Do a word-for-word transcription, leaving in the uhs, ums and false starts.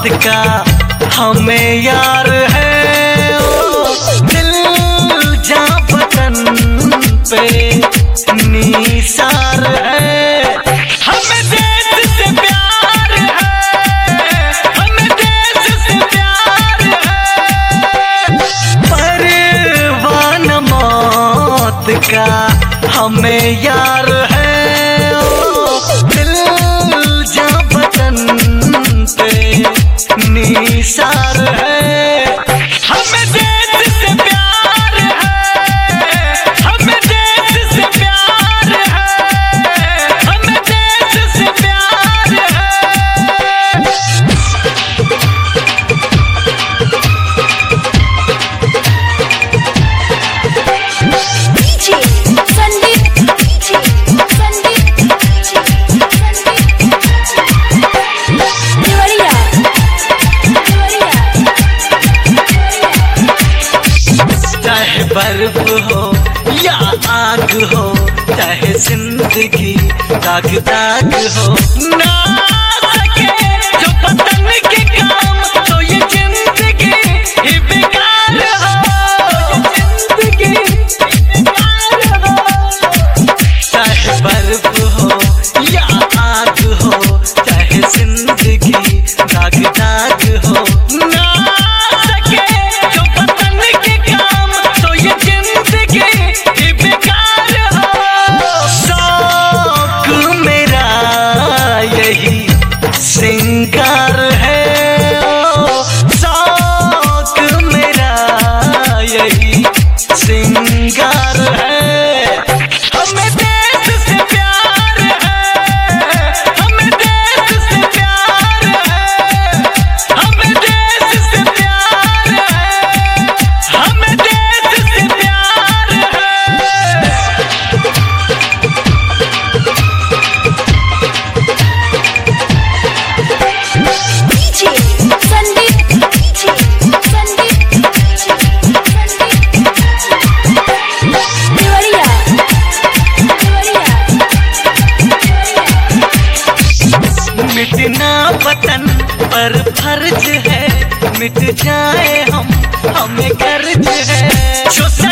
का हमें यार है, ओ दिल जा बदन पे निसार है। हमें देश से प्यार है, हमें देश से प्यार है। परवान मौत का हमें यार है, ओ दिल जा बदन पे निसार है। हमें देश से प्यार है, हमें देश से प्यार है, हमें देश से प्यार है। डीजे संदीप, डीजे संदीप, देवरिया, देवरिया, चाहे बर्फ हो या आग हो, चाहे जिंदगी दाग दाग हो, ना सके जो बदन के काम, तो ये जिंदगी ही बेकार हो, जिंदगी ही बेकार हो। चाहे बर्फ हो या आग हो, चाहे जिंदगी दाग दाग हो, ना सके जो बदन के काम, तो ये जिंदगी ही बेकार हो। शौक मेरा यही सिंगार है, ओ शौक मेरा यही सिंगार है। हमें देश से प्यार है, हमें देश से प्यार है, हमें देश से प्यार है, हमें देश से प्यार है। डीजे संदीप, डीजे संदीप, देवरिया, देवरिया, मिटना वतन पर फर्ज है, मिट जाए हम हमें कर्ज है। जो